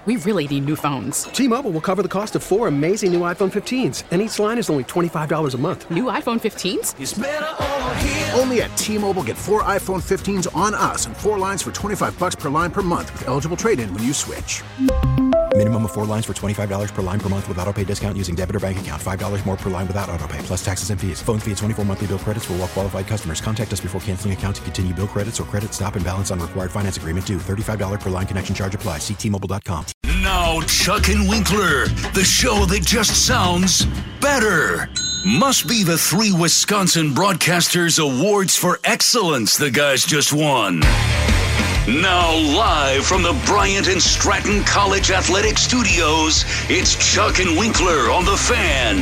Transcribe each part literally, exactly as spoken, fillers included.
We really need new phones. T-Mobile will cover the cost of four amazing new iPhone fifteens, and each line is only twenty-five dollars a month. New iPhone fifteens? It's better over here. Only at T-Mobile, get four iPhone fifteens on us and four lines for twenty-five dollars per line per month with eligible trade-in when you switch. Minimum of four lines for twenty-five dollars per line per month with autopay discount using debit or bank account. five dollars more per line without autopay, plus taxes and fees. Phone fee at twenty-four monthly bill credits for well-qualified customers. Contact us before canceling account to continue bill credits or credit stop and balance on required finance agreement due. thirty-five dollars per line connection charge applies. See T Mobile dot com. Now, Chuck and Winkler, the show that just sounds better. Must be the three Wisconsin Broadcasters Awards for Excellence the guys just won. Now, live from the Bryant and Stratton College Athletic Studios, it's Chuck and Winkler on The Fan.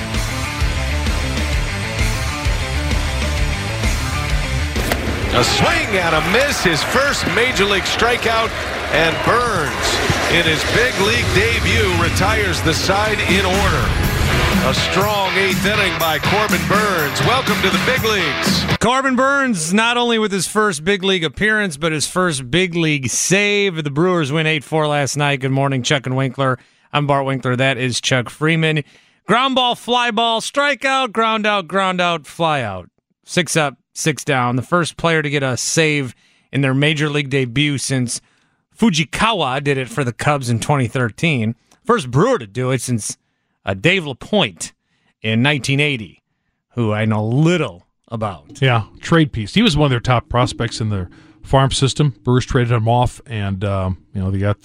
A swing and a miss, his first major league strikeout, and Burns, in his big league debut, retires the side in order. A strong eighth inning by Corbin Burns. Welcome to the big leagues. Corbin Burns, not only with his first big league appearance, but his first big league save. The Brewers win eight four last night. Good morning, Chuck and Winkler. I'm Bart Winkler. That is Chuck Freeman. Ground ball, fly ball, strikeout, ground out, ground out, fly out. Six up, six down. The first player to get a save in their major league debut since Fujikawa did it for the Cubs in twenty thirteen. First Brewer to do it since uh, Dave LaPointe in nineteen eighty, who I know little about. Yeah, trade piece. He was one of their top prospects in their farm system. Brewers traded him off, and um, you know they got.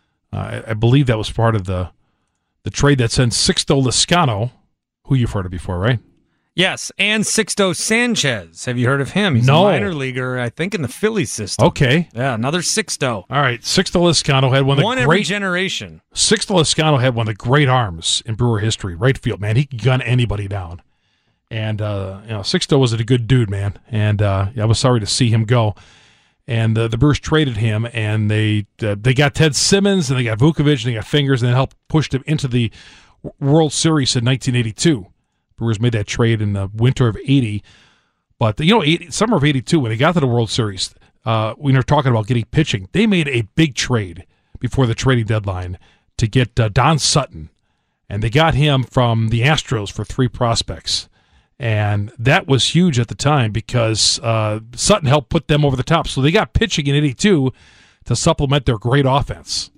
Uh, I believe that was part of the the trade that sent Sixto Lezcano, who you've heard of before, right? Yes, and Sixto Sanchez. Have you heard of him? He's no. a minor leaguer, I think, in the Phillies system. Okay. Yeah, another Sixto. All right, Sixto Lezcano had one of the one great... every generation. Sixto Lezcano had one of the great arms in Brewer history. Right field, man. He could gun anybody down. And, uh, you know, Sixto was a good dude, man. And uh, I was sorry to see him go. And uh, the Brewers traded him, and they uh, they got Ted Simmons, and they got Vukovich, and they got Fingers, and they helped push them into the World Series in nineteen eighty-two. Brewers made that trade in the winter of eighty. But, you know, eighty, summer of eighty-two, when they got to the World Series, uh, when they're talking about getting pitching, they made a big trade before the trading deadline to get uh, Don Sutton. And they got him from the Astros for three prospects. And that was huge at the time because uh, Sutton helped put them over the top. So they got pitching in eighty-two to supplement their great offense.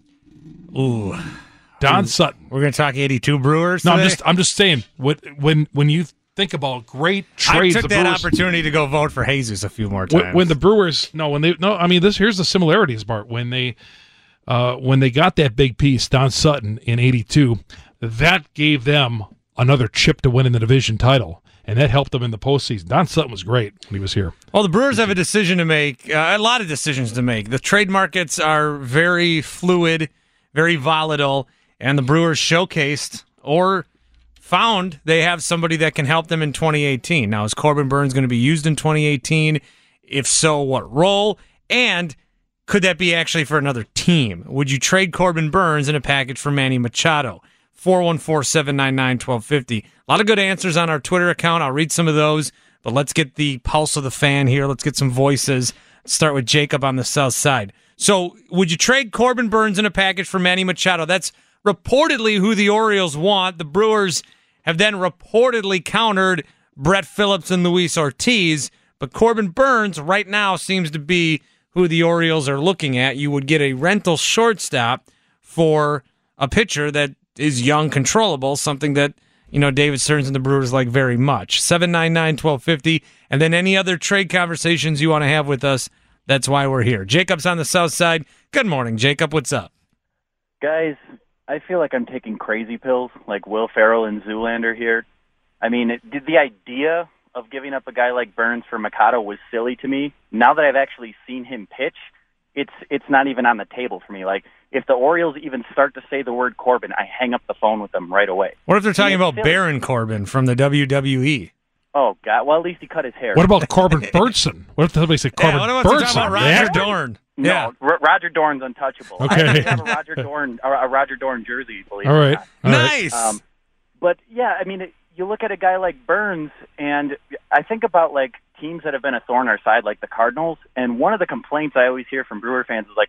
Ooh. Don Sutton. We're going to talk eighty-two Brewers No, today? I'm just I'm just saying, when when, when you think about great trades, I took the that Brewers, opportunity to go vote for Jesus a few more times. when, when the Brewers, no, when they, no, I mean, this here's the similarities, Bart. When they, uh, when they got that big piece, Don Sutton in eighty-two, that gave them another chip to win in the division title. And that helped them in the postseason. Don Sutton was great when he was here. Well, the Brewers have a decision to make, uh, a lot of decisions to make. The trade markets are very fluid, very volatile, and the Brewers showcased or found they have somebody that can help them in twenty eighteen. Now, is Corbin Burns going to be used in twenty eighteen? If so, what role? And could that be actually for another team? Would you trade Corbin Burns in a package for Manny Machado? four one four, seven nine nine, one two five zero. A lot of good answers on our Twitter account. I'll read some of those, but let's get the pulse of the fan here. Let's get some voices. Let's start with Jacob on the south side. So, would you trade Corbin Burns in a package for Manny Machado? That's reportedly who the Orioles want. The Brewers have then reportedly countered Brett Phillips and Luis Ortiz, but Corbin Burns right now seems to be who the Orioles are looking at. You would get a rental shortstop for a pitcher that is young, controllable, something that, you know, David Stearns and the Brewers like very much. seven nine nine, one two five zero. And then any other trade conversations you want to have with us, that's why we're here. Jacob's on the south side. Good morning, Jacob. What's up? Guys, I feel like I'm taking crazy pills like Will Ferrell and Zoolander here. I mean, it, the idea of giving up a guy like Burns for Machado was silly to me. Now that I've actually seen him pitch, it's it's not even on the table for me. Like, if the Orioles even start to say the word Corbin, I hang up the phone with them right away. What if they're talking about silly. Baron Corbin from the W W E? Oh, God. Well, at least he cut his hair. What about Corbin Burnson? What if somebody said Corbin yeah, what about Burnson? talking about Roger Yeah. Dorn? No, Yeah. R- Roger Dorn's untouchable. Okay. I actually have a Roger Dorn, a Roger Dorn jersey, believe All it or right. not. All right. Nice. Um, but, yeah, I mean, it, you look at a guy like Burns, and I think about, like, teams that have been a thorn in our side, like the Cardinals, and one of the complaints I always hear from Brewer fans is, like,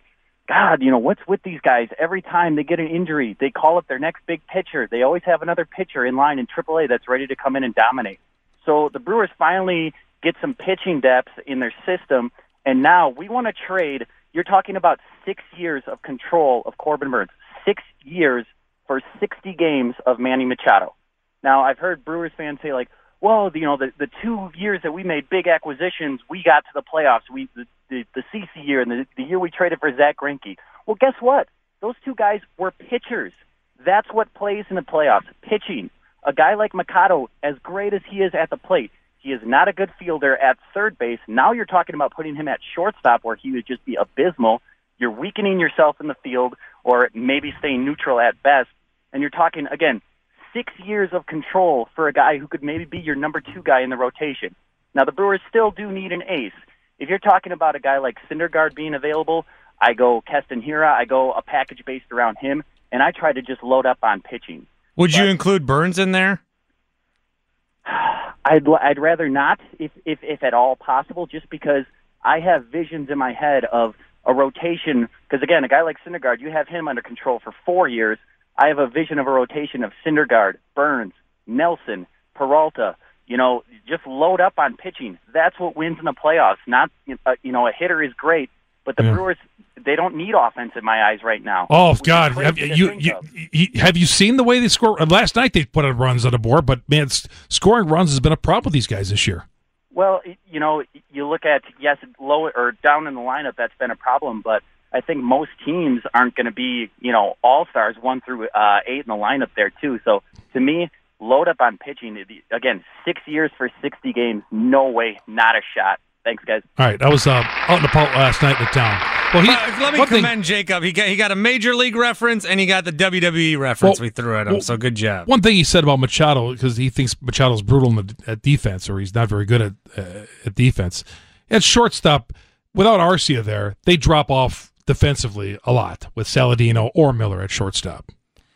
God, you know, what's with these guys? Every time they get an injury, they call up their next big pitcher. They always have another pitcher in line in triple A that's ready to come in and dominate. So the Brewers finally get some pitching depth in their system, and now we want to trade. You're talking about six years of control of Corbin Burnes, six years for sixty games of Manny Machado. Now, I've heard Brewers fans say, like, well, you know, the, the two years that we made big acquisitions, we got to the playoffs. We the, the, the C C year and the, the year we traded for Zach Greinke. Well, guess what? Those two guys were pitchers. That's what plays in the playoffs, pitching. A guy like Machado, as great as he is at the plate, he is not a good fielder at third base. Now you're talking about putting him at shortstop where he would just be abysmal. You're weakening yourself in the field or maybe staying neutral at best. And you're talking, again, six years of control for a guy who could maybe be your number two guy in the rotation. Now, the Brewers still do need an ace. If you're talking about a guy like Syndergaard being available, I go Keston Hiura, I go a package based around him, and I try to just load up on pitching. Would but you include Burnes in there? I'd, I'd rather not, if, if, if at all possible, just because I have visions in my head of a rotation. Because, again, a guy like Syndergaard, you have him under control for four years. I have a vision of a rotation of Syndergaard, Burnes, Nelson, Peralta. You know, just load up on pitching. That's what wins in the playoffs. Not, uh, you know, a hitter is great, but the yeah. Brewers, they don't need offense in my eyes right now. Oh God, have you, you, you have you seen the way they score? Last night they put runs on the board, but man, scoring runs has been a problem with these guys this year. Well, you know, you look at yes, low or down in the lineup, that's been a problem, but I think most teams aren't going to be, you know, all-stars one through uh, eight in the lineup there, too. So, to me, load up on pitching. Again, six years for sixty games, no way, not a shot. Thanks, guys. All right, I was uh, out in the park last night in the town. Well, he, uh, let me commend thing, Jacob. He got he got a Major League reference, and he got the W W E reference well, we threw at him, well, so good job. One thing he said about Machado, because he thinks Machado's brutal in the, at defense, or he's not very good at, uh, at defense. At shortstop, without Arcia there, they drop off defensively a lot with Saladino or Miller at shortstop.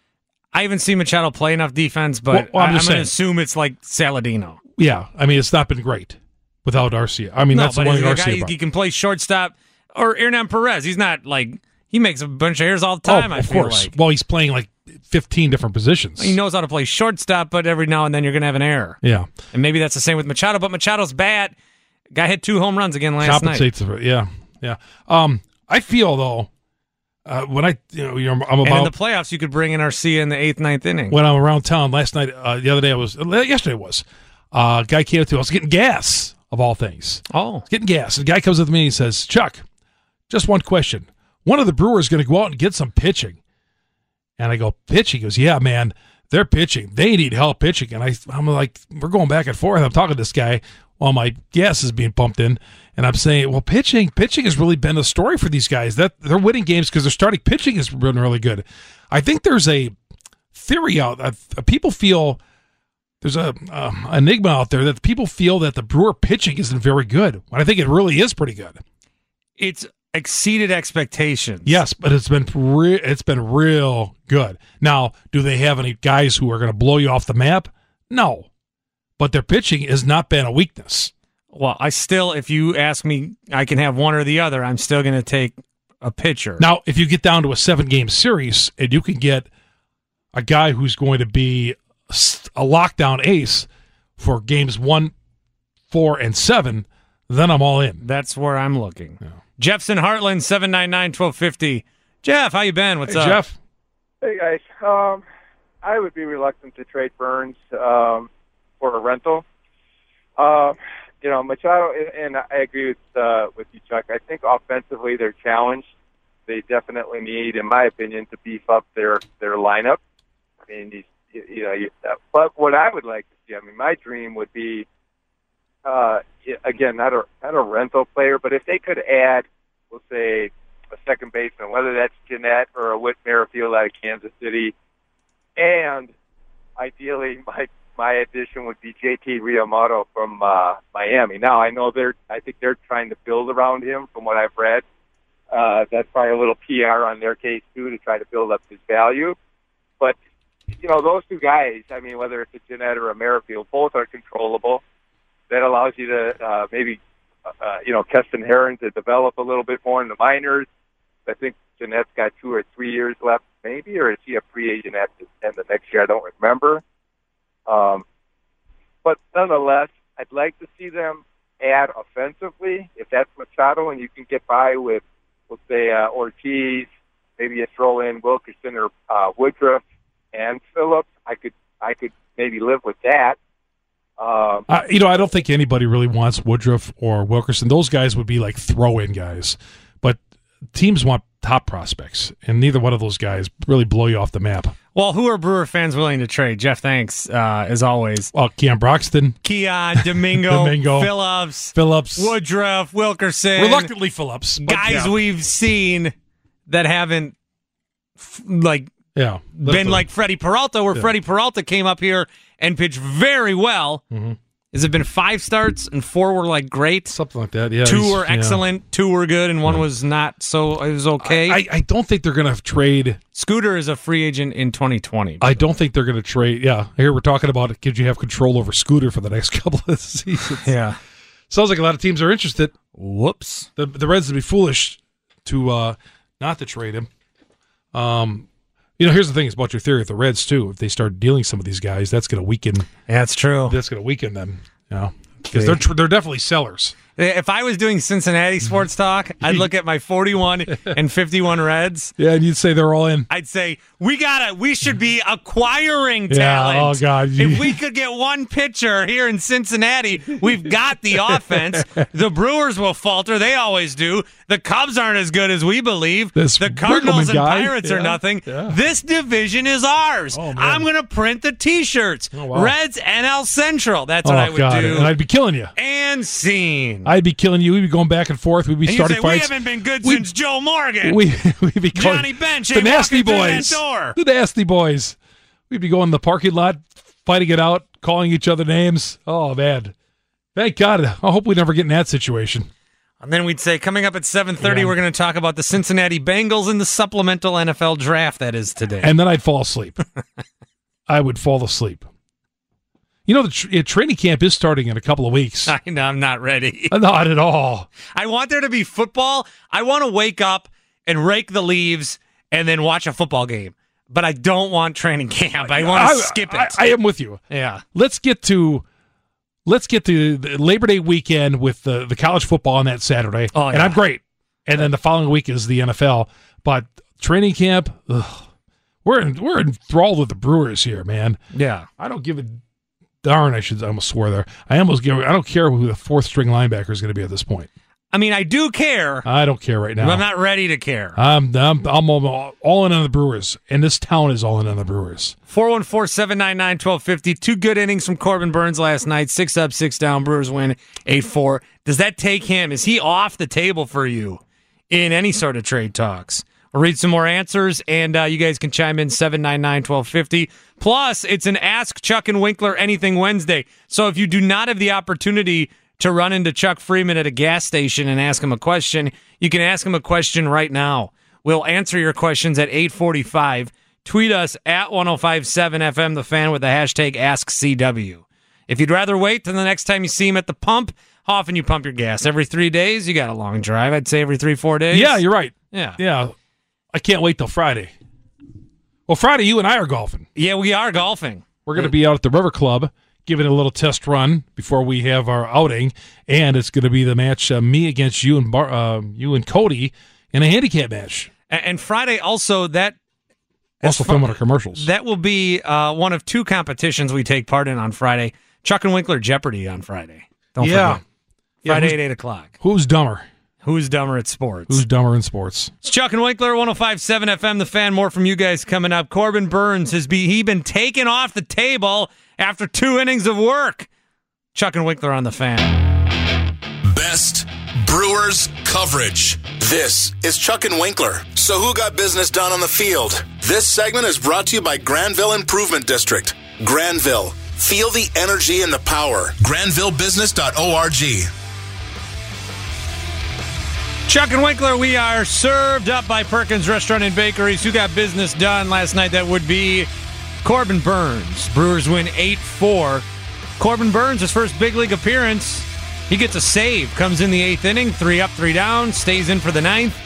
I haven't seen Machado play enough defense, but well, well, I'm, I'm going to assume it's like Saladino. Yeah, I mean, it's not been great without Arcia. I mean, no, that's the one thing Arcia guy, brought. He can play shortstop, or Hernan Perez. He's not like, he makes a bunch of errors all the time, oh, I of feel course. like. Well, he's playing like fifteen different positions. He knows how to play shortstop, but every now and then you're going to have an error. Yeah. And maybe that's the same with Machado, but Machado's bat. Guy hit two home runs again last Compensates night. For it, yeah, yeah. Um, I feel, though, Uh, when I, you know, I'm about and in the playoffs, you could bring in Arcia in the eighth, ninth inning. When I'm around town last night, uh, the other day I was, yesterday it was, uh, a guy came up to me. I was getting gas of all things. Oh, getting gas. And the guy comes up to me and he says, "Chuck, just one question. One of the Brewers going to go out and get some pitching?" And I go, "Pitching?" He goes, "Yeah, man, they're pitching. They need help pitching." And I, I'm like, we're going back and forth. I'm talking to this guy while my gas is being pumped in. And I'm saying, well, pitching, pitching has really been a story for these guys. That they're winning games because their starting pitching has been really good. I think there's a theory out that uh, people feel there's a uh, enigma out there that people feel that the Brewer pitching isn't very good. When I think it really is pretty good. It's exceeded expectations. Yes, but it's been re- it's been real good. Now, do they have any guys who are going to blow you off the map? No, but their pitching has not been a weakness. Well, I still, if you ask me, I can have one or the other. I'm still going to take a pitcher. Now, if you get down to a seven-game series and you can get a guy who's going to be a lockdown ace for games one, four, and seven, then I'm all in. That's where I'm looking. Yeah. Jeffson Heartland, seven nine nine, one two five zero. Jeff, how you been? What's hey, up? Jeff. Hey, guys. Um, I would be reluctant to trade Burnes um, for a rental. Uh, You know, Machado, and I agree with uh, with you, Chuck. I think offensively they're challenged. They definitely need, in my opinion, to beef up their, their lineup. I mean, these, you know, you, but what I would like to see, I mean, my dream would be, uh, again, not a not a rental player, but if they could add, we'll say, a second baseman, whether that's Jeanette or a Whit Merrifield out of Kansas City, and ideally, my My addition would be J T Realmuto from uh, Miami. Now, I know they're, I think they're trying to build around him from what I've read. Uh, that's probably a little P R on their case, too, to try to build up his value. But, you know, those two guys, I mean, whether it's a Jeanette or a Merrifield, both are controllable. That allows you to uh, maybe, uh, you know, Keston Herron to develop a little bit more in the minors. I think Jeanette's got two or three years left, maybe, or is he a free agent at the end of next year? I don't remember. Um, but nonetheless, I'd like to see them add offensively. If that's Machado and you can get by with, let's say, uh, Ortiz, maybe you throw in Wilkerson or uh, Woodruff and Phillips, I could I could maybe live with that. Um, uh, you know, I don't think anybody really wants Woodruff or Wilkerson. Those guys would be like throw-in guys. But teams want top prospects, and neither one of those guys really blow you off the map. Well, who are Brewer fans willing to trade? Jeff, thanks, uh, as always. Well, Keon Broxton. Keon, Domingo, Domingo Phillips, Phillips, Woodruff, Wilkerson. Reluctantly Phillips. Guys yeah. we've seen that haven't, like, yeah, been like Freddie Peralta, where yeah. Freddie Peralta came up here and pitched very well. Mm-hmm. Has it been five starts and four were like great? Something like that, yeah. Two were excellent, yeah. two were good, and one yeah. was not so, it was okay. I, I don't think they're going to trade. Scooter is a free agent in twenty twenty. I don't think they're going to trade. Yeah, here we're talking about it. Could you have control over Scooter for the next couple of seasons? Yeah. Sounds like a lot of teams are interested. Whoops. The the Reds would be foolish to uh, not to trade him. Um, you know, here's the thing about your theory with the Reds, too. If they start dealing some of these guys, that's going to weaken. Yeah, that's true. That's going to weaken them. You know, because they're, they're definitely sellers. If I was doing Cincinnati sports talk, I'd look at my forty-one and fifty-one Reds. Yeah, and you'd say they're all in. I'd say we gotta, we should be acquiring yeah, talent. Oh God! If we could get one pitcher here in Cincinnati, we've got the offense. The Brewers will falter; they always do. The Cubs aren't as good as we believe. This the Cardinals and guy. Pirates yeah, are nothing. Yeah. This division is ours. Oh, I'm gonna print the T-shirts. Oh, wow. Reds N L Central. That's what oh, I would God. do. And I'd be killing you. And scene. I'd be killing you. We'd be going back and forth. We'd be and starting say, fights. We haven't been good we'd, since Joe Morgan. We, we'd be going, Johnny Bench. The nasty boys. The nasty boys. We'd be going in the parking lot, fighting it out, calling each other names. Oh, man. Thank God. I hope we never get in that situation. And then we'd say, coming up at seven thirty, yeah. we're going to talk about the Cincinnati Bengals in the supplemental N F L draft that is today. And then I'd fall asleep. I would fall asleep. You know, the tra- training camp is starting in a couple of weeks. I know, I'm not ready. Not at all. I want there to be football. I want to wake up and rake the leaves and then watch a football game. But I don't want training camp. I want to skip it. I, I am with you. Yeah. Let's get to let's get to the Labor Day weekend with the, the college football on that Saturday. Oh, yeah. And I'm great. And then the following week is the N F L. But training camp, ugh, we're in, we're enthralled with the Brewers here, man. Yeah. I don't give a darn. I should I almost swear there. I almost give. I don't care who the fourth string linebacker is going to be at this point. I mean, I do care. I don't care right now. But I'm not ready to care. I'm I'm I'm all, all in on the Brewers, and this town is all in on the Brewers. four one four, seven nine nine, one two five zero. Two good innings from Corbin Burns last night. Six up, six down. Brewers win eight four. Does that take him? Is he off the table for you in any sort of trade talks? We'll read some more answers, and uh, you guys can chime in seven nine nine, one two five zero. Plus, it's an Ask Chuck and Winkler Anything Wednesday. So if you do not have the opportunity to run into Chuck Freeman at a gas station and ask him a question, you can ask him a question right now. We'll answer your questions at eight forty-five. Tweet us at ten fifty-seven F M, The Fan, with the hashtag AskCW. If you'd rather wait till the next time you see him at the pump, how often you pump your gas? Every three days? You got a long drive. I'd say every three, four days. Yeah, you're right. Yeah. Yeah. I can't wait till Friday. Well, Friday, you and I are golfing. Yeah, we are golfing. We're going to be out at the River Club, giving it a little test run before we have our outing, and it's going to be the match uh, me against you and Bar- uh, you and Cody in a handicap match. And, and Friday also that also filming our commercials. That will be uh, one of two competitions we take part in on Friday. Chuck and Winkler Jeopardy on Friday. Don't yeah. forget. Friday yeah, at eight o'clock. Who's dumber? Who's dumber at sports? Who's dumber in sports? It's Chuck and Winkler, ten fifty-seven F M, The Fan. More from you guys coming up. Corbin Burns has be, he been taken off the table after two innings of work. Chuck and Winkler on The Fan. Best Brewers coverage. This is Chuck and Winkler. So who got business done on the field? This segment is brought to you by Granville Improvement District. Granville. Feel the energy and the power. Granville Business dot org. Chuck and Winkler, we are served up by Perkins Restaurant and Bakeries. Who got business done last night? That would be Corbin Burns. Brewers win eight four. Corbin Burns, his first big league appearance. He gets a save. Comes in the eighth inning. Three up, three down. Stays in for the ninth.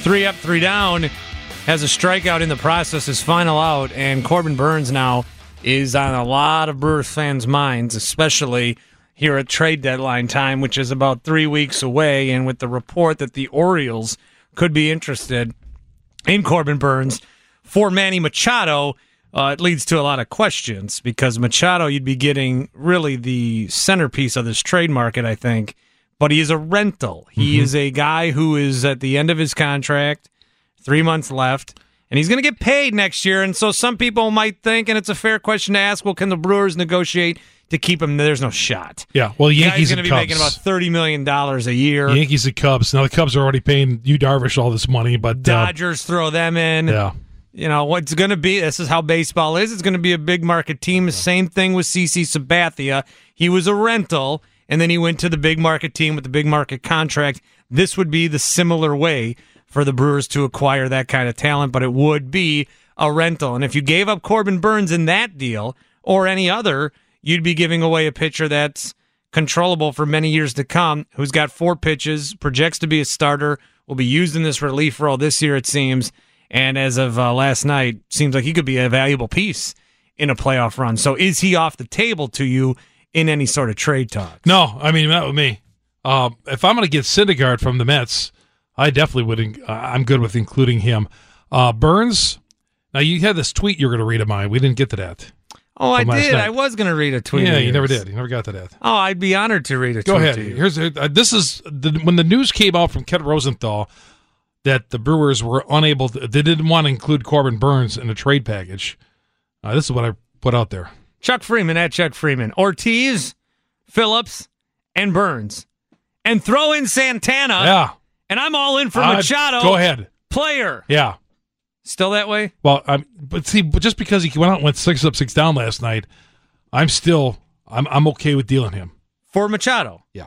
three up, three down, has a strikeout in the process, his final out, and Corbin Burnes now is on a lot of Brewers fans' minds, especially here at trade deadline time, which is about three weeks away, and with the report that the Orioles could be interested in Corbin Burnes for Manny Machado, uh, it leads to a lot of questions, because Machado, you'd be getting really the centerpiece of this trade market, I think, but he is a rental. He Mm-hmm. is a guy who is at the end of his contract, three months left, and he's going to get paid next year. And so some people might think, and it's a fair question to ask, well, can the Brewers negotiate to keep him? There's no shot. Yeah, well, The Yankees guy's and going to be Cubs. making about thirty million dollars a year. Yankees and Cubs. Now, the Cubs are already paying Yu Darvish all this money, but... Uh, Dodgers throw them in. yeah. You know, what's going to be, this is how baseball is. It's going to be a big market team. The same thing with C C Sabathia. He was a rental, and then he went to the big market team with the big market contract. This would be the similar way for the Brewers to acquire that kind of talent, but it would be a rental. And if you gave up Corbin Burnes in that deal or any other, you'd be giving away a pitcher that's controllable for many years to come, who's got four pitches, projects to be a starter, will be used in this relief role this year, it seems. And as of uh, last night, seems like he could be a valuable piece in a playoff run. So is he off the table to you in any sort of trade talk? No, I mean, not with me. Um, if I'm going to get Syndergaard from the Mets, I definitely would. In- I'm good with including him. Uh, Burnes, now you had this tweet you were going to read of mine. We didn't get to that. Oh, I from last did. night. I was going to read a tweet. Yeah, of you never yours. did. You never got to that. Oh, I'd be honored to read a Go tweet ahead. to you. Here's uh, this is the, when the news came out from Ken Rosenthal that the Brewers were unable to, they didn't want to include Corbin Burnes in the trade package. Uh, this is what I put out there. Chuck Freeman at Chuck Freeman. Ortiz, Phillips, and Burnes. And throw in Santana. Yeah. And I'm all in for Uh, Machado. Go ahead. Player. Yeah. Still that way? Well, I'm, but see, but just because he went out and went six up, six down last night, I'm still, I'm, I'm okay with dealing him. For Machado. Yeah.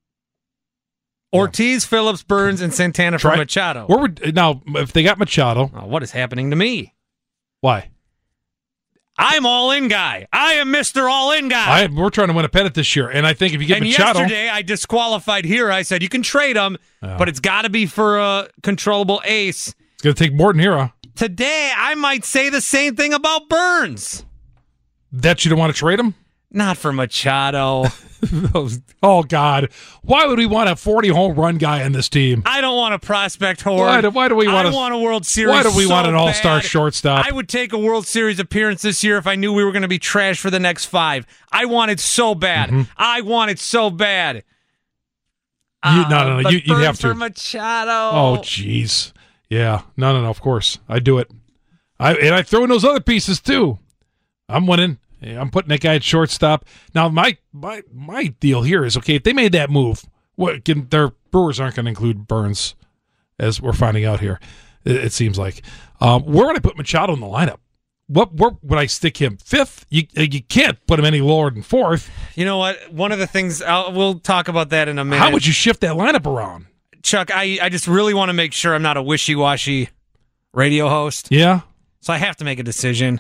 Ortiz, Phillips, Burnes, and Santana for Try- Machado. Where would, now, if they got Machado, Oh, what is happening to me? why? I'm all in guy. I am Mister All In guy. I, we're trying to win a pennant this year, and I think if you get and Machado, yesterday I disqualified here. I said you can trade him, Yeah. but it's got to be for a controllable ace. it's going to take more than Hero. Today I might say the same thing about Burnes. That you don't want to trade him? Not for Machado. Oh, God. Why would we want a forty home run guy on this team? I don't want a prospect horde. Why do, why do we want I a, want a World Series. Why do we so want an all-star bad. shortstop? I would take a World Series appearance this year if I knew we were going to be trash for the next five. I want it so bad. Mm-hmm. I want it so bad. You, no, no, no. But You, you'd Burnes have to. for Machado. Oh, jeez. Yeah. No, no, no. Of course. I do it. I And I throw in those other pieces, too. I'm winning. Yeah, I'm putting that guy at shortstop. Now, my my my deal here is, okay, if they made that move, what can, their Brewers aren't going to include Burnes, as we're finding out here, it, it seems like. Um, where would I put Machado in the lineup? What Where would I stick him? Fifth? You you can't put him any lower than fourth. You know what? One of the things, I'll, we'll talk about that in a minute. How would you shift that lineup around? Chuck, I, I just really want to make sure I'm not a wishy-washy radio host. Yeah? So I have to make a decision.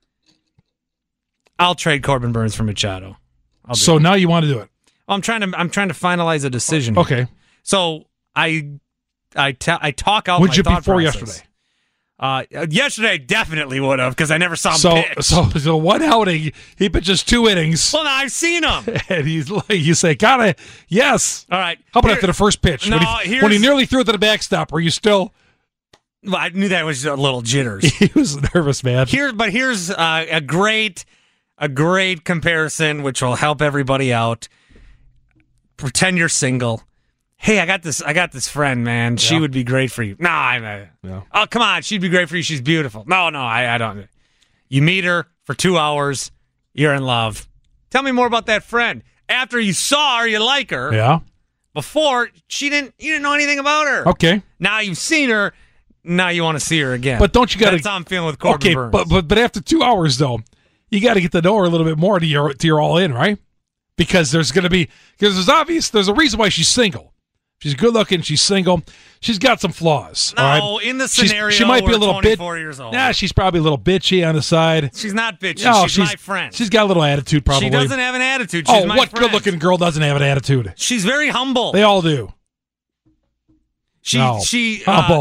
I'll trade Corbin Burnes for Machado. I'll do So it. now you want to do it. I'm trying to I'm trying to finalize a decision. here. Okay. So I I ta- I talk out Would my you thought before process. yesterday? Uh, yesterday I definitely would have because I never saw him So, pitch. so, so one outing, he pitches two innings, well, now I've seen him. and he's like, you say, gotta, yes. All right. How about Here- after the first pitch? No, when, he, here's- when he nearly threw it to the backstop, were you still? Well, I knew that was a little jitters. He was nervous, man. Here, but here's uh, a great, a great comparison, which will help everybody out. Pretend you're single. Hey, I got this. I got this friend, man. She Yeah. would be great for you. No, I'm. Uh, Yeah. Oh, come on. She'd be great for you. She's beautiful. No, no, I, I don't. You meet her for two hours. You're in love. Tell me more about that friend. After you saw her, you like her. Yeah. Before she didn't. You didn't know anything about her. Okay. Now you've seen her. Now you want to see her again. But don't you got to? That's how I'm feeling with Corbin Okay, Burnes. but but but after two hours though, you got to get to know her a little bit more to your to your all in, right? Because there's going to be because there's obvious there's a reason why she's single. She's good looking. She's single. She's got some flaws. No, all right? in the She's- scenario, she might be a we're little bit. twenty-four years old. Yeah, she's probably a little bitchy on the side. She's not bitchy. No, she's, my friend. She's got a little attitude, probably. She doesn't have an attitude. She's oh, my what friend. good-looking girl doesn't have an attitude? She's very humble. They all do. She No. she uh, humble.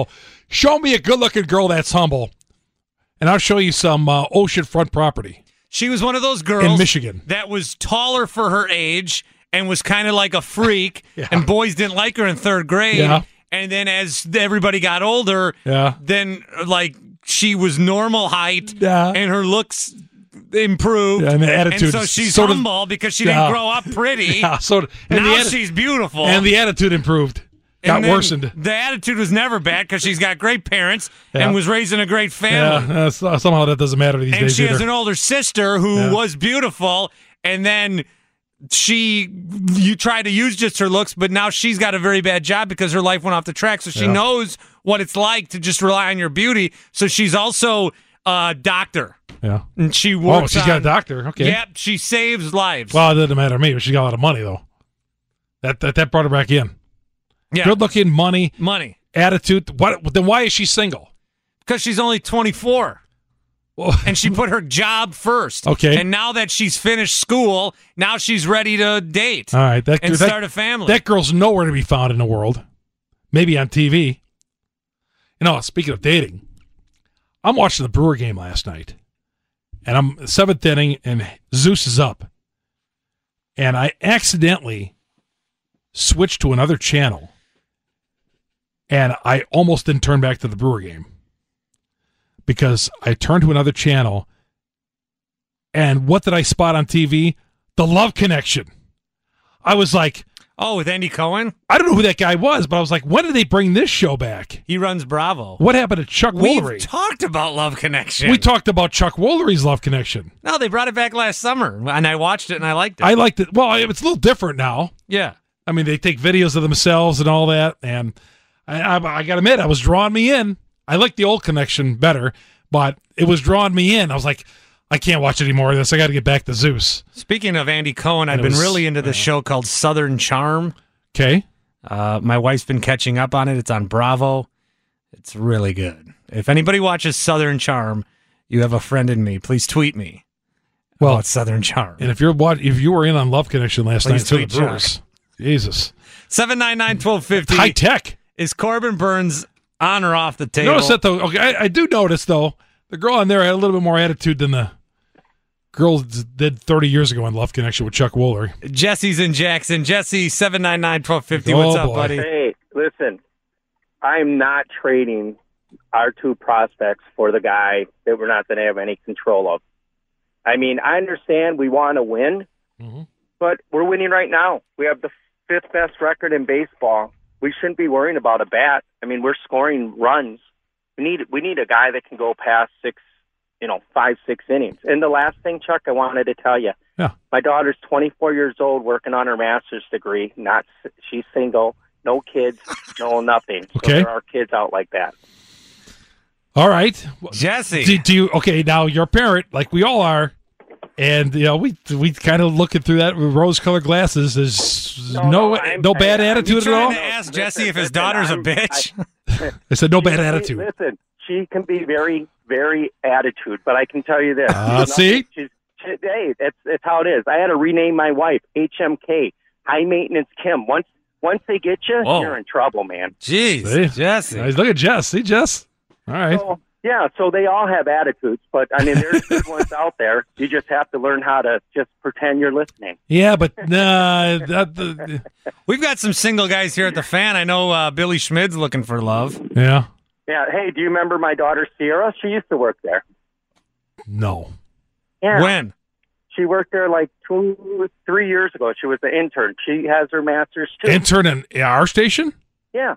Show me a good-looking girl that's humble, and I'll show you some uh, oceanfront property. She was one of those girls in Michigan that was taller for her age and was kind of like a freak, yeah. and boys didn't like her in third grade. Yeah. And then as everybody got older, yeah. then like she was normal height, yeah. and her looks improved, yeah, and the attitude. And so she's sort humble of, because she yeah. didn't grow up pretty. Yeah, so and now the atti- she's beautiful, and the attitude improved. Got and then worsened. The attitude was never bad because she's got great parents yeah. and was raised in a great family. Yeah, uh, somehow that doesn't matter these and days she either. has an older sister who yeah. was beautiful, and then she you tried to use just her looks, but now she's got a very bad job because her life went off the track. So she yeah. knows what it's like to just rely on your beauty. So she's also a doctor. Yeah, and she works. Oh, she's on, got a doctor. Okay. Yep, she saves lives. Well, it doesn't matter to me, but she got a lot of money though. That that that brought her back in. Yeah. Good looking, money, money, attitude. What? Then why is she single? Because she's only twenty-four. Well, and she put her job first. Okay. And now that she's finished school, now she's ready to date. All right. That, and that, start a family. That girl's nowhere to be found in the world. Maybe on T V. You know, speaking of dating, I'm watching the Brewer game last night, and I'm seventh inning, and Zeus is up, and I accidentally switched to another channel. And I almost didn't turn back to the Brewer game because I turned to another channel. And what did I spot on T V? The Love Connection. I was like, oh, with Andy Cohen? I don't know who that guy was, but I was like, when did they bring this show back? He runs Bravo. What happened to Chuck We've Woolery? talked about Love Connection. We talked about Chuck Woolery's Love Connection. No, they brought it back last summer, and I watched it, and I liked it. I liked it. Well, it's a little different now. Yeah. I mean, they take videos of themselves and all that, and I, I, I got to admit, I was drawing me in. I like the old Connection better, but it was drawing me in. I was like, I can't watch any more of this. I got to get back to Zeus. Speaking of Andy Cohen, I've it been was- really into this show called Southern Charm. Okay. Uh, my wife's been catching up on it. It's on Bravo. It's really good. If anybody watches Southern Charm, you have a friend in me. Please tweet me Well, about Southern Charm. And if you're what if you were in on Love Connection last Please night to the tweet Chuck. Brewers, Jesus, seven nine nine, one two five zero. high tech. Is Corbin Burns on or off the table? Notice that though. Okay, I, I do notice though the girl on there had a little bit more attitude than the girls did thirty years ago in Love Connection with Chuck Woolery. Jesse's in Jackson. Jesse, seven nine nine, one two five zero. What's Oh, up, boy. buddy? Hey, listen, I'm not trading our two prospects for the guy that we're not going to have any control of. I mean, I understand we want to win, mm-hmm. but we're winning right now. We have the fifth best record in baseball. We shouldn't be worrying about a bat. I mean, we're scoring runs. We need we need a guy that can go past six, you know, five, six innings. And the last thing, Chuck, I wanted to tell you, yeah. my daughter's twenty-four years old, working on her master's degree. Not she's single, no kids, no nothing. So Okay. there are kids out like that. All right, Jesse. Do, do you okay? Now you're a parent, like we all are, and you know we we kind of looking through that with rose-colored glasses. There's no no, I'm- bad I'm attitude at all. Trying to ask Jesse if his listen, daughter's a I'm- bitch. I said no She bad can be- attitude. Listen, she can be very, very attitude, but I can tell you this. Ah, She's see? nothing- She's, she, hey, that's, that's how it is. I had to rename my wife H M K, High Maintenance Kim. Once once they get you, Whoa. you're in trouble, man. Jeez, See? Jesse. Nice. Look at Jess. See Jess. All right. So, yeah, so they all have attitudes, but I mean, there's good ones out there. You just have to learn how to just pretend you're listening. Yeah, but nah, that the, We've got some single guys here at the fan. I know uh, Billy Schmid's looking for love. yeah. Yeah. Hey, do you remember my daughter Sierra? She used to work there. No. Yeah. When? She worked there like two, three years ago. She was an intern. She has her master's too. Intern in our station? Yeah.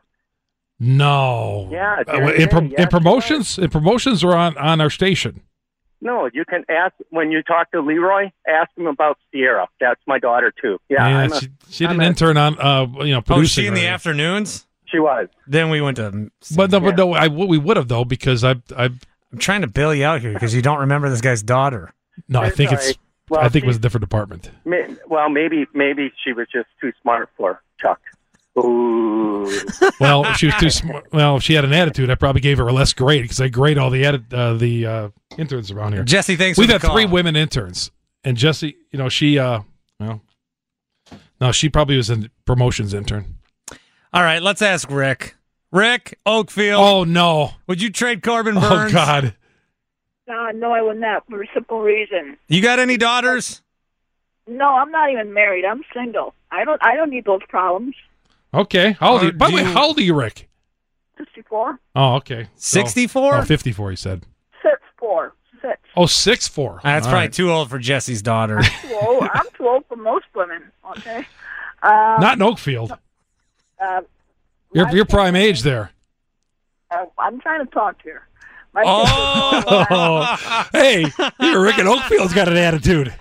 No. Yeah, Uh, during in, the pro- day, yeah, in promotions, in promotions are on on our station. No, you can ask when you talk to Leroy. Ask him about Sierra. That's my daughter too. Yeah, Yeah, I'm a- she, she I'm didn't a- intern on uh you know Oh, producing. she in the or- afternoons? She was. Then we went to. But no, but no, I we would have though because I I I'm trying to bail you out here because you don't remember this guy's daughter. no I It's think all it's right. Well, I think it was she- a different department. May- Well, maybe maybe she was just too smart for Chuck. Ooh. Well, if she was too smart. Well, if she had an attitude, I probably gave her a less grade because I grade all the edit, uh, the uh, interns around here. Jesse, thanks We've for had the call. three women interns, and Jesse, you know, she uh, well, no, she probably was a promotions intern. All right, let's ask Rick. Rick, Oakfield. Oh, no. Would you trade Corbin Burns? Oh, God. Uh, no, I would not, for a simple reason. You got any daughters? No, I'm not even married. I'm single. I don't I don't need those problems. Okay. How old are Or you? By the do way, you- how old are you, Rick? sixty-four? Oh, okay. sixty-four? Oh, fifty-four, he said. Six, four, six. Oh, six four. That's All probably right. too old for Jesse's daughter. Too old. I'm too old for most women, okay? Um, Not in Oakfield. uh, You're, my you're kid- prime age there. Uh, I'm trying to talk here. My Oh, hey, here, Rick in Oakfield's got an attitude.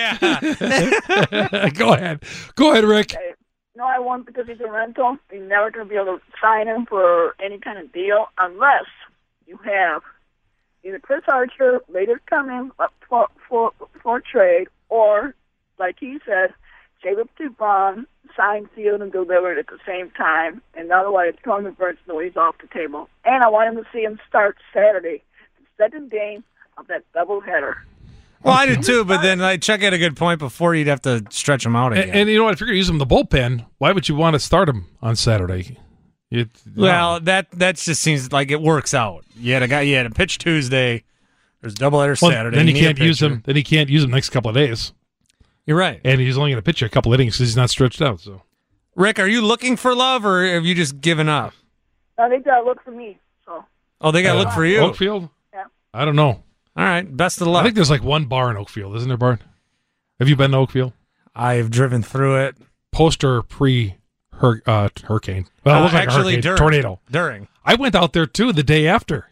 Go ahead. Go ahead, Rick. No, I won't because he's a rental. You're never going to be able to sign him for any kind of deal unless you have either Chris Archer later coming up for, for, for trade or, like he said, Jacob Dubon signed, sealed, and delivered at the same time. And otherwise, Corbin Burns knows he's off the table. And I want him to see him start Saturday, the second game of that doubleheader. Well, I do too, but then like, Chuck had a good point before you'd have to stretch him out again. And, and you know what? If you're going to use him in the bullpen, why would you want to start him on Saturday? It, well, that that just seems like it works out. You had a guy, you had a pitch Tuesday. There's doubleheader well, Saturday. then you need a can't use pitcher. him. Then he can't use him next couple of days. You're right. And he's only going to pitch you a couple of innings because he's not stretched out. So, Rick, are you looking for love or have you just given up? No, they got to look for me. So. Oh, they got to Uh, look for you. Oakfield? Yeah. I don't know. All right, best of luck. I think there's like one bar in Oakfield, isn't there, Bart? Have you been to Oakfield? I've driven through it. Post or pre hur- uh, hurricane? Well, it Uh, looked like a actually, hurricane. during, Tornado. During. I went out there too the day after.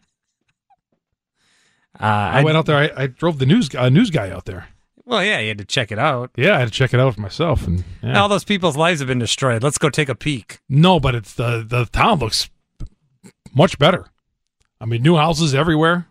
Uh, I, I went out there. I, I drove the news uh, news guy out there. Well, yeah, you had to check it out. Yeah, I had to check it out for myself. And yeah. All those people's lives have been destroyed. Let's go take a peek. No, but it's the the town looks much better. I mean, new houses everywhere.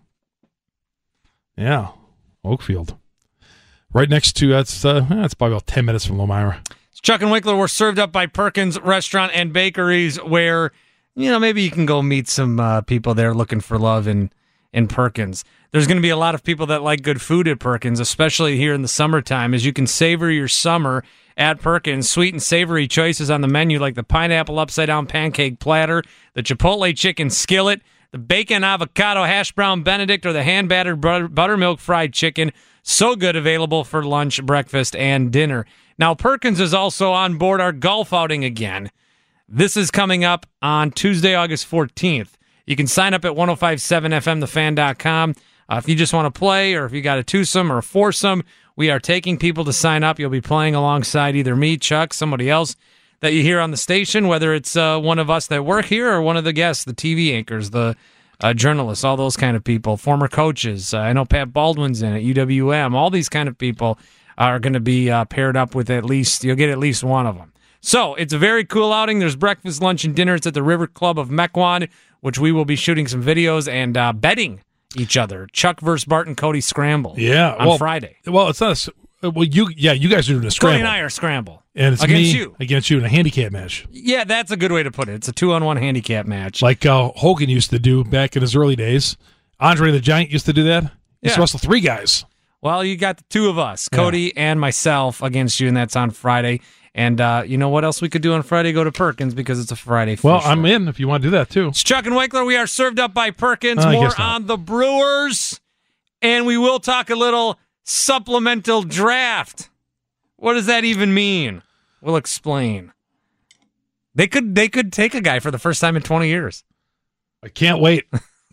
Yeah, Oakfield, right next to that's uh, that's probably about ten minutes from Lomira. Chuck and Winkler were served up by Perkins Restaurant and Bakeries, where you know maybe you can go meet some uh, people there looking for love in in Perkins. There's going to be a lot of people that like good food at Perkins, especially here in the summertime, as you can savor your summer at Perkins. Sweet and savory choices on the menu like the pineapple upside-down pancake platter, the Chipotle chicken skillet, the bacon avocado hash brown Benedict, or the hand-battered butter- buttermilk fried chicken. So good, available for lunch, breakfast, and dinner. Now, Perkins is also on board our golf outing again. This is coming up on Tuesday, August fourteenth. You can sign up at ten fifty-seven F M the fan dot com. Uh, if you just want to play, or if you got a twosome or a foursome, we are taking people to sign up. You'll be playing alongside either me, Chuck, somebody else that you hear on the station, whether it's uh, one of us that work here or one of the guests, the T V anchors, the uh, journalists, all those kind of people, former coaches. Uh, I know Pat Baldwin's in it, U W M. All these kind of people are going to be uh, paired up with at least, you'll get at least one of them. So it's a very cool outing. There's breakfast, lunch, and dinner. It's at the River Club of Mequon, which we will be shooting some videos and uh, betting each other. Chuck versus Barton Cody scramble. Yeah, on well, Friday. Well, it's not. A, s- well, you yeah, you guys are doing a scramble. Cody and I are scramble. And it's against me you. against you in a handicap match, Yeah, that's a good way to put it. It's a two-on-one handicap match. like uh, Hogan used to do back in his early days. Andre the Giant used to do that. He used to Yeah. wrestle three guys. Well, you got the two of us, Cody and myself, against you, and that's on Friday. And uh, you know what else we could do on Friday? Go to Perkins because it's a Friday. Well, fish I'm day. in if you want to do that too. It's Chuck and Winkler. We are served up by Perkins. Uh, I More guess not. on the Brewers. And we will talk a little supplemental draft. What does that even mean? We'll explain. They could they could take a guy for the first time in twenty years. I can't wait.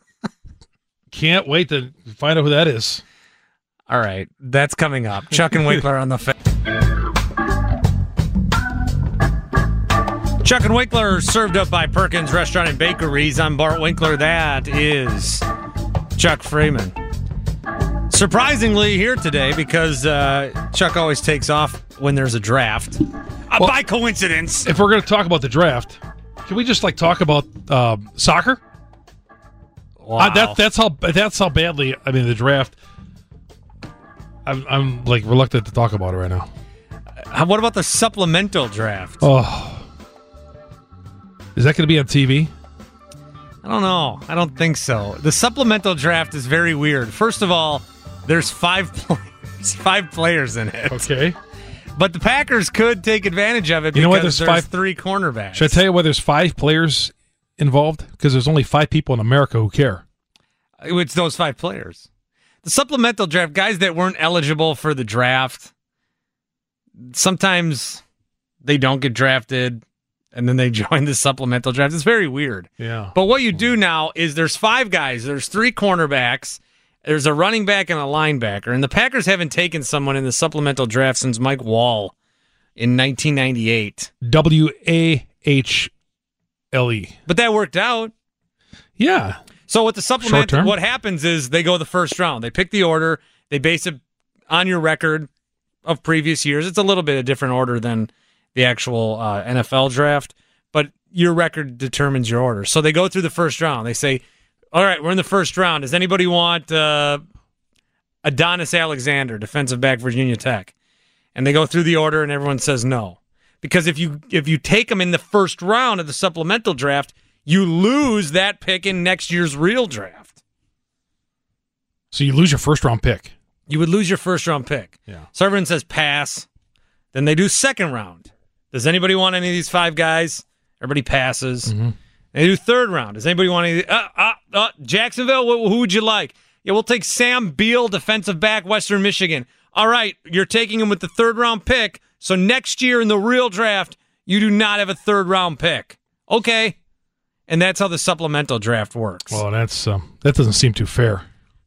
Can't wait to find out who that is. All right, that's coming up. Chuck and Winkler on the fa- Chuck and Winkler served up by Perkins Restaurant and Bakeries. I'm Bart Winkler. That is Chuck Freeman. Surprisingly here today because uh, Chuck always takes off when there's a draft. Uh, Well, by coincidence. If we're going to talk about the draft, can we just like talk about uh, soccer? Wow. Uh, that, that's how that's how badly. I mean, the draft. I'm I'm like reluctant to talk about it right now. Uh, what about the supplemental draft? Oh, is that going to be on T V? I don't know. I don't think so. The supplemental draft is very weird. First of all, there's five players, five players in it. Okay. But the Packers could take advantage of it You know because what? There's there's five- three cornerbacks. Should I tell you why there's five players involved? Because there's only five people in America who care. It's those five players. The supplemental draft, guys that weren't eligible for the draft, sometimes they don't get drafted, and then they join the supplemental draft. It's very weird. Yeah. But what you do now is there's five guys. There's three cornerbacks. There's a running back and a linebacker. And the Packers haven't taken someone in the supplemental draft since Mike Wall in nineteen ninety-eight. W A H L E. But that worked out. Yeah. So with the supplement, Short-term. what happens is they go the first round. They pick the order. They base it on your record of previous years. It's a little bit of different order than the actual uh, N F L draft, but your record determines your order. So they go through the first round. They say, all right, we're in the first round. Does anybody want uh, Adonis Alexander, defensive back, Virginia Tech? And they go through the order, and everyone says no. Because if you if you take them in the first round of the supplemental draft, you lose that pick in next year's real draft. So you lose your first-round pick. You would lose your first-round pick. Yeah. So everyone says pass. Then they do second round. Does anybody want any of these five guys? Everybody passes. Mm-hmm. They do third round. Does anybody want any? Uh, uh, uh, Jacksonville, wh- who would you like? Yeah, we'll take Sam Beal, defensive back, Western Michigan. All right, you're taking him with the third-round pick, so next year in the real draft, you do not have a third-round pick. Okay. And that's how the supplemental draft works. Well, that's um, that doesn't seem too fair.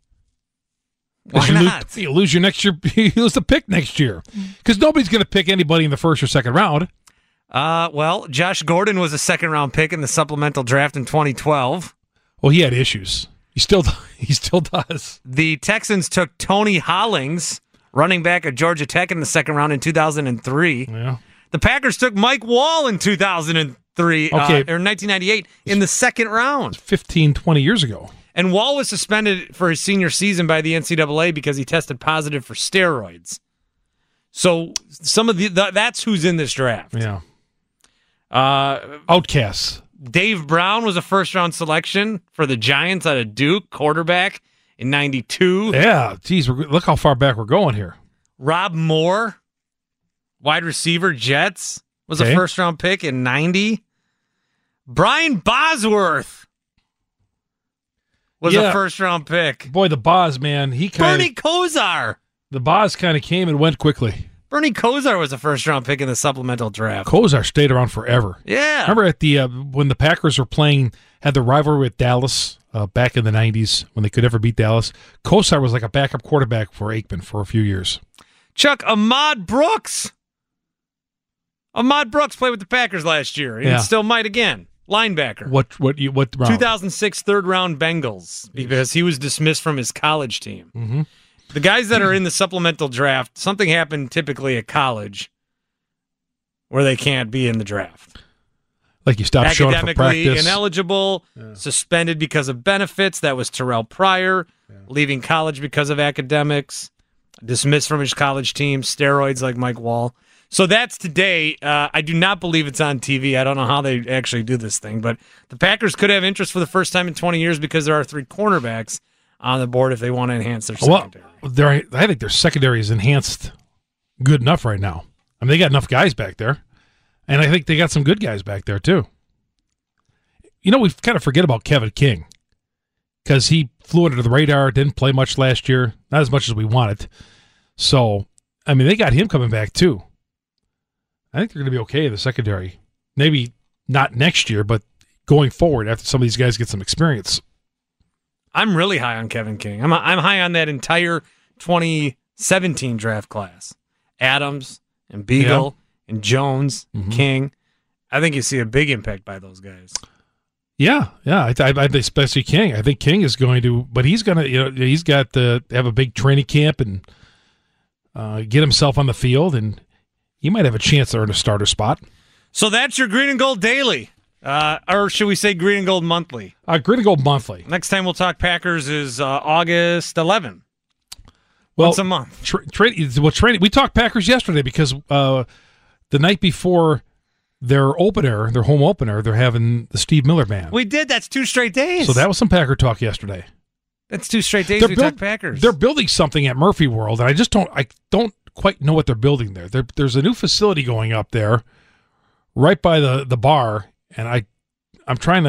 Why you not? Lose, you lose your next year. You lose the pick next year because nobody's going to pick anybody in the first or second round. Uh, well, Josh Gordon was a second-round pick in the supplemental draft in twenty twelve. Well, he had issues. He still he still does. The Texans took Tony Hollings, running back at Georgia Tech, in the second round in two thousand three. Yeah. The Packers took Mike Wall in two thousand three, Okay. uh, or nineteen ninety-eight, in the second round. fifteen, twenty years ago. And Wall was suspended for his senior season by the N C double A because he tested positive for steroids. So some of the, the that's who's in this draft. Yeah. Uh, Outcasts. Dave Brown was a first-round selection for the Giants out of Duke, quarterback in ninety-two. Yeah. Geez, we're, look how far back we're going here. Rob Moore, wide receiver, Jets, was Okay. a first-round pick in ninety. Brian Bosworth was Yeah. a first-round pick. Boy, the Boz, man, he kind Bernie of Kosar. the Boz kind of came and went quickly. Bernie Kosar was a first-round pick in the supplemental draft. Kosar stayed around forever. Yeah. Remember at the uh, when the Packers were playing, had the rivalry with Dallas uh, back in the nineties when they could never beat Dallas. Kosar was like a backup quarterback for Aikman for a few years. Chuck, Ahmad Brooks. Ahmad Brooks played with the Packers last year and Yeah. still might again. Linebacker. What what you what round? two thousand six third-round Bengals because he was dismissed from his college team. Mm-hmm. The guys that are in the supplemental draft, something happened typically at college where they can't be in the draft. Like you stopped showing up for Academically practice. ineligible, Yeah. suspended because of benefits. That was Terrell Pryor, leaving college because of academics, dismissed from his college team, steroids like Mike Wall. So that's today. Uh, I do not believe it's on T V. I don't know how they actually do this thing, but the Packers could have interest for the first time in twenty years because there are three cornerbacks on the board if they want to enhance their Well, secondary. their I think their secondary is enhanced good enough right now. I mean, they got enough guys back there, and I think they got some good guys back there too. You know, we kind of forget about Kevin King because he flew under the radar, didn't play much last year, not as much as we wanted. So, I mean, they got him coming back too. I think they're going to be okay in the secondary. Maybe not next year, but going forward after some of these guys get some experience. I'm really high on Kevin King. I'm I'm high on that entire twenty seventeen draft class. Adams and Beagle and Jones, Mhm. King. I think you see a big impact by those guys. Yeah, yeah. I, I, I think especially King. I think King is going to, but he's going to, you know, he's got to have a big training camp and uh, get himself on the field, and he might have a chance to earn a starter spot. So that's your Green and Gold Daily. Uh, or should we say Green and Gold Monthly? Uh, Green and Gold Monthly. Next time we'll talk Packers is uh, August eleventh. Well, Once a month. Tra- tra- well, training. We talked Packers yesterday because uh, the night before their opener, their home opener, they're having the Steve Miller Band. We did. That's two straight days. So that was some Packer talk yesterday. That's two straight days They're we build- talked Packers. They're building something at Murphy World, and I just don't. I don't quite know what they're building there. there there's a new facility going up there, right by the the bar, and I, I'm trying to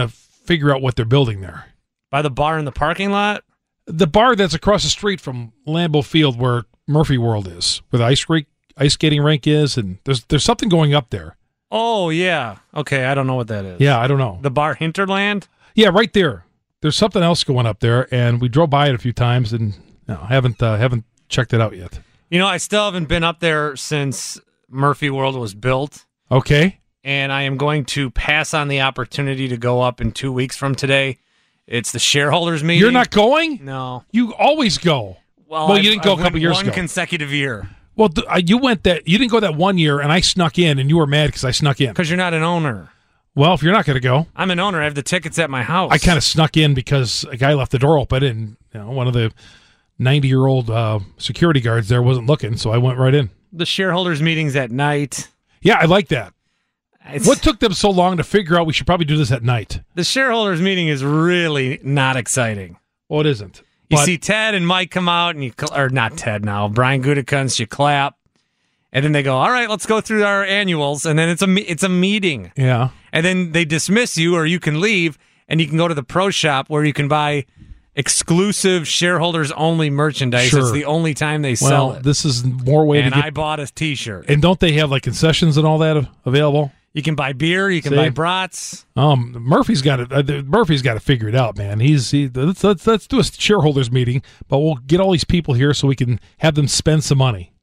figure out what they're building there. By the bar in the parking lot? The bar that's across the street from Lambeau Field where Murphy World is, where the ice rink, ice skating rink is, and there's there's something going up there. Oh, yeah. Okay, I don't know what that is. Yeah, I don't know. The bar Hinterland? Yeah, right there. There's something else going up there, and we drove by it a few times, and no, haven't uh, haven't checked it out yet. You know, I still haven't been up there since Murphy World was built. Okay. And I am going to pass on the opportunity to go up in two weeks from today. It's the shareholders meeting. You're not going? No. You always go. Well, well I've, you didn't go I've a couple went years one ago. consecutive year. Well, th- uh, you went that. You didn't go that one year, and I snuck in, and you were mad because I snuck in. Because you're not an owner. Well, if you're not going to go, I'm an owner. I have the tickets at my house. I kind of snuck in because a guy left the door open, and you know, one of the ninety-year-old uh, security guards there wasn't looking, so I went right in. The shareholders meeting's at night. Yeah, I like that. It's, what took them so long to figure out we should probably do this at night? The shareholders meeting is really not exciting. Well, it isn't. You But- see Ted and Mike come out, and you cl- or not Ted now, Brian Gutekunst, you clap, and then they go, "All right, let's go through our annuals," and then it's a me- it's a meeting, Yeah. and then they dismiss you, or you can leave, and you can go to the pro shop where you can buy exclusive shareholders only merchandise. Sure. It's the only time they sell Well, it. this is more way and to get. I bought a T-shirt. And don't they have like concessions and all that av- available? You can buy beer. You can See? buy brats. Um, Murphy's got it. Uh, Murphy's got to figure it out, man. He's he. Let's, let's let's do a shareholders meeting, but we'll get all these people here so we can have them spend some money.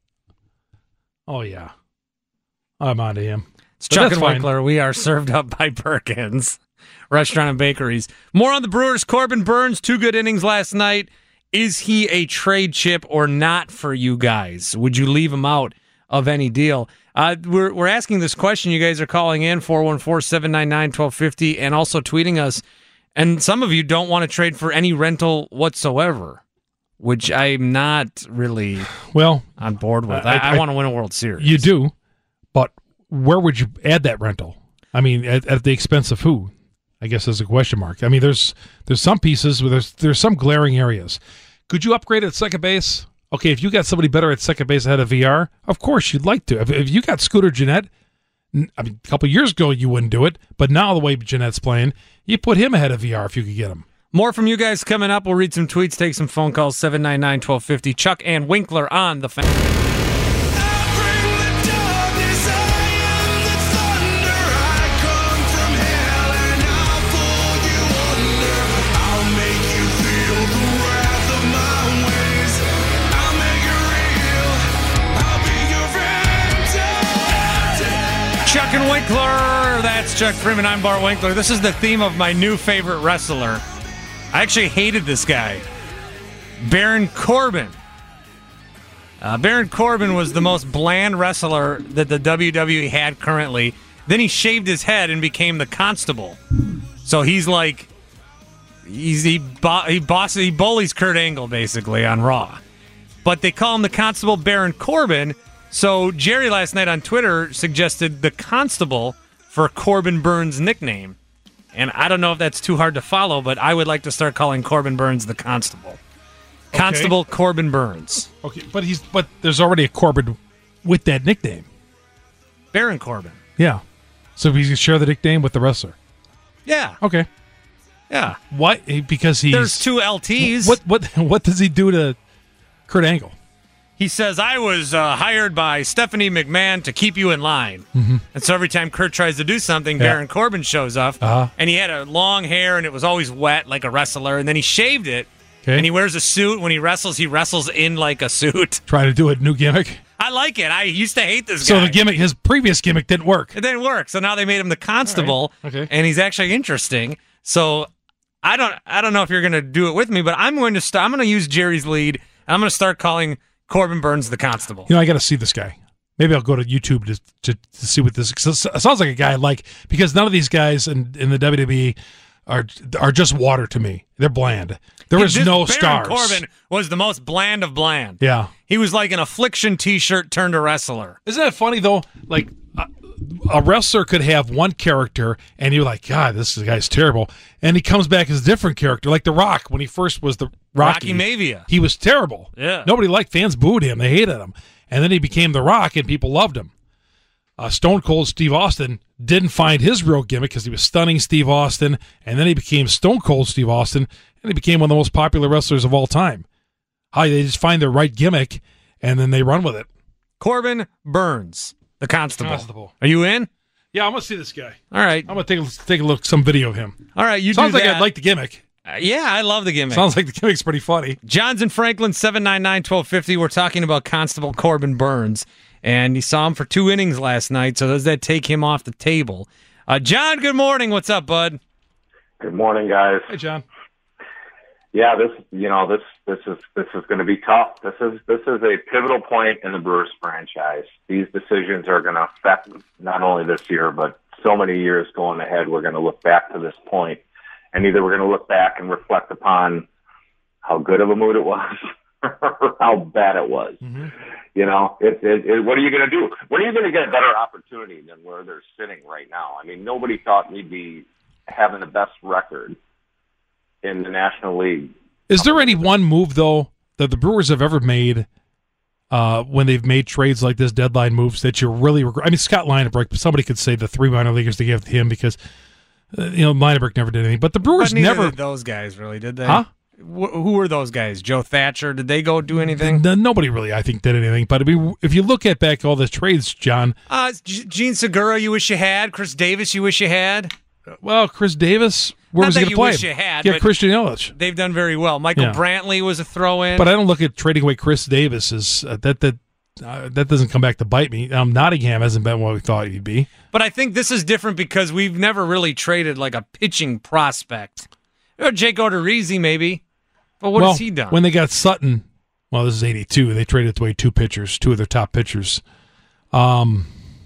Oh yeah, I'm on to him. It's But Chuck that's and fine. Winkler. We are served up by Perkins Restaurant and Bakeries. More on the Brewers. Corbin Burns, two good innings last night. Is he a trade chip or not for you guys? Would you leave him out of any deal? Uh, we're we're asking this question. You guys are calling in four one four, seven nine nine, one two five zero and also tweeting us. And some of you don't want to trade for any rental whatsoever, which I'm not really well on board with. I, I- I, I- want to win a World Series. You do, but where would you add that rental? I mean, at, at the expense of who? I guess is a question mark. I mean, there's there's some pieces where there's there's some glaring areas. Could you upgrade at second base? Okay, if you got somebody better at second base ahead of V R, of course you'd like to. If, if you got Scooter Gennett, n- I mean, a couple years ago you wouldn't do it, but now the way Gennett's playing, you put him ahead of V R if you could get him. More from you guys coming up. We'll read some tweets, take some phone calls, seven nine nine, one two five zero. Chuck and Winkler on the fan. Chuck and Winkler. That's Chuck Freeman. I'm Bart Winkler. This is the theme of my new favorite wrestler. I actually hated this guy, Baron Corbin. Uh, Baron Corbin was the most bland wrestler that the W W E had currently. Then he shaved his head and became the Constable. So he's like, he's he bo- he boss he bullies Kurt Angle basically on Raw. But they call him the Constable Baron Corbin. So Jerry last night on Twitter suggested the Constable for Corbin Burns' nickname. And I don't know if that's too hard to follow, but I would like to start calling Corbin Burns the Constable. Constable Okay. Corbin Burns. Okay, but he's but there's already a Corbin with that nickname. Baron Corbin. Yeah, so he's gonna share the nickname with the wrestler. Yeah. Okay. Yeah. What? Because he's There's two L Ts. What what what does he do to Kurt Angle? He says, I was uh, hired by Stephanie McMahon to keep you in line. Mm-hmm. And so every time Kurt tries to do something, Yeah. Baron Corbin shows up. Uh-huh. And he had a long hair, and it was always wet like a wrestler. And then he shaved it, Okay. and he wears a suit. When he wrestles, he wrestles in like a suit. Trying to do a new gimmick. I like it. I used to hate this So guy. the gimmick, his previous gimmick, didn't work. It didn't work. So now they made him the Constable, All right. Okay. and he's actually interesting. So I don't, I don't know if you're going to do it with me, but I'm going to st- I'm going to use Jerry's lead. And I'm going to start calling Corbin Burns the Constable. You know, I got to see this guy. Maybe I'll go to YouTube to, to, to see what this. 'Cause it sounds like a guy I like, because none of these guys in, in the W W E are are just water to me. They're bland. There is This no Baron stars. Corbin was the most bland of bland. Yeah. He was like an Affliction T-shirt turned a wrestler. Isn't that funny though? Like a, a wrestler could have one character, and you're like, God, this guy's terrible, and he comes back as a different character, like The Rock when he first was the Rocky. Rocky Mavia. He was terrible. Yeah. Nobody liked. Fans booed him. They hated him, and then he became The Rock, and people loved him. uh, Stone Cold Steve Austin didn't find his real gimmick because he was stunning Steve Austin, and then he became Stone Cold Steve Austin, and he became one of the most popular wrestlers of all time. How they just find their right gimmick, and then they run with it. Corbin Burns, the Constable. Constable. Are you in? Yeah, I'm going to see this guy. All right. I'm going to take a, take a look, some video of him. All right, you Sounds do like that. I'd like the gimmick. Uh, yeah, I love the gimmick. Sounds like the gimmick's pretty funny. John's in Franklin, seven nine nine, one two five zero. We're talking about Constable Corbin Burns, and you saw him for two innings last night, so does that take him off the table? Uh, John, good morning. What's up, bud? Good morning, guys. Hey, John. Yeah, this you know this this is this is going to be tough. This is this is a pivotal point in the Brewers franchise. These decisions are going to affect not only this year, but so many years going ahead. We're going to look back to this point, and either we're going to look back and reflect upon how good of a mood it was, or how bad it was. Mm-hmm. You know, it, it, it, what are you going to do? When are you going to get a better opportunity than where they're sitting right now? I mean, nobody thought we'd be having the best record in the National League. Is there any one move, though, that the Brewers have ever made uh, when they've made trades like this, deadline moves, that you really regret? I mean, Scott Lineberg, somebody could say the three minor leaguers they gave to him because, uh, you know, Lineberg never did anything. But the Brewers but never. Did those guys really, did they? Huh? Wh- who were those guys? Joe Thatcher? Did they go do anything? No, nobody really, I think, did anything. But I mean, if you look at back all the trades, John. Uh, G- Gene Segura, you wish you had. Chris Davis, you wish you had. Well, Chris Davis, where Not was he that going to you play? wish you had, yeah, but Christian Yelich. They've done very well. Michael Yeah. Brantley was a throw-in. But I don't look at trading away Chris Davis as uh, that that uh, that doesn't come back to bite me. Um, Nottingham hasn't been what we thought he'd be. But I think this is different because we've never really traded like a pitching prospect. Or Jake Odorizzi, maybe. But what well, has he done? When they got Sutton, well, this is eighty-two. They traded away two pitchers, two of their top pitchers. Um,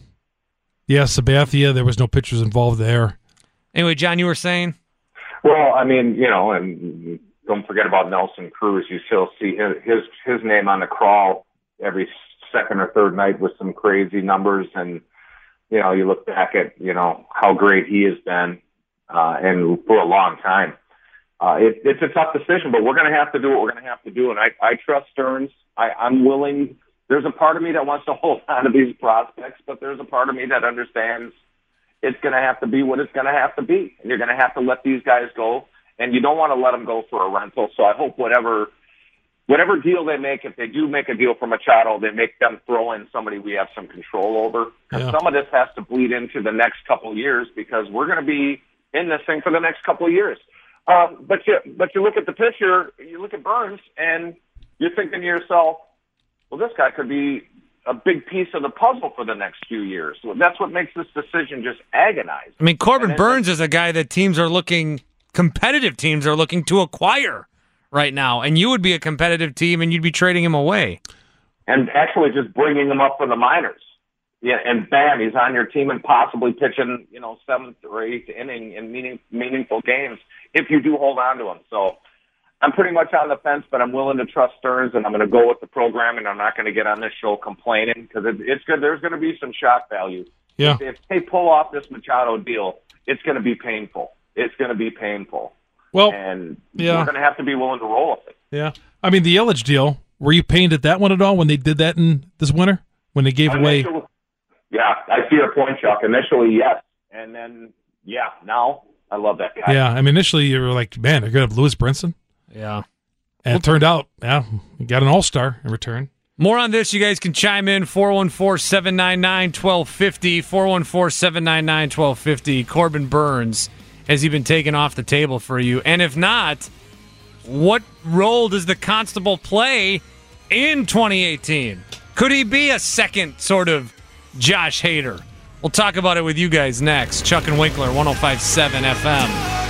yeah, Sabathia, there was no pitchers involved there. Anyway, John, you were saying? Well, I mean, you know, and don't forget about Nelson Cruz. You still see his his, his name on the crawl every second or third night with some crazy numbers. And, you know, you look back at, you know, how great he has been uh, and for a long time. Uh, it, it's a tough decision, but we're going to have to do what we're going to have to do. And I, I trust Stearns. I, I'm willing. There's a part of me that wants to hold on to these prospects, but there's a part of me that understands it's going to have to be what it's going to have to be. And you're going to have to let these guys go, and you don't want to let them go for a rental. So I hope whatever whatever deal they make, if they do make a deal for Machado, they make them throw in somebody we have some control over. Because Yeah. some of this has to bleed into the next couple of years because we're going to be in this thing for the next couple of years. Um, but you but you look at the pitcher, you look at Burns, and you're thinking to yourself, well, this guy could be a big piece of the puzzle for the next few years. So that's what makes this decision just agonizing. I mean, Corbin then, Burns is a guy that teams are looking, competitive teams are looking to acquire right now, and you would be a competitive team, and you'd be trading him away. And actually just bringing him up for the minors. Yeah, and bam, he's on your team and possibly pitching, you know, seventh or eighth inning in meaning, meaningful games if you do hold on to him. So I'm pretty much on the fence, but I'm willing to trust Stearns, and I'm going to go with the program, and I'm not going to get on this show complaining because it, it's good. There's going to be some shock value. Yeah. If, if they pull off this Machado deal, it's going to be painful. It's going to be painful. Well, and yeah. we're going to have to be willing to roll with it. Yeah. I mean, the Yelich deal, were you pained at that one at all when they did that in this winter? When they gave away... Initially, yeah, I see your point, Chuck. Initially, yes. And then, yeah, now I love that guy. Yeah, I mean, initially you were like, man, they're going to have Lewis Brinson. Yeah. And it turned out, yeah, you got an all-star in return. More on this, you guys can chime in, four one four, seven nine nine, one two five zero, four one four, seven nine nine, one two five zero. Corbin Burns, has he been taken off the table for you? And if not, what role does the Constable play in twenty eighteen? Could he be a second sort of Josh Hader? We'll talk about it with you guys next. Chuck and Winkler, one oh five point seven F M.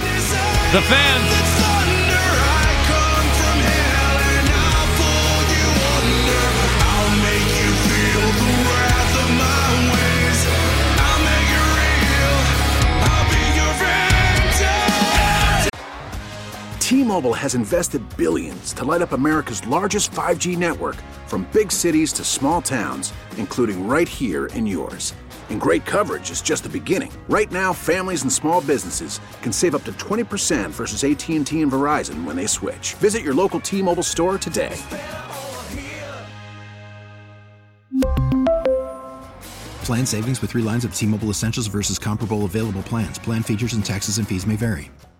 The Fan. T-Mobile has invested billions to light up America's largest five G network, from big cities to small towns, including right here in yours. And great coverage is just the beginning. Right now, families and small businesses can save up to twenty percent versus A T and T and Verizon when they switch. Visit your local T-Mobile store today. Plan savings with three lines of T-Mobile Essentials versus comparable available plans. Plan features and taxes and fees may vary.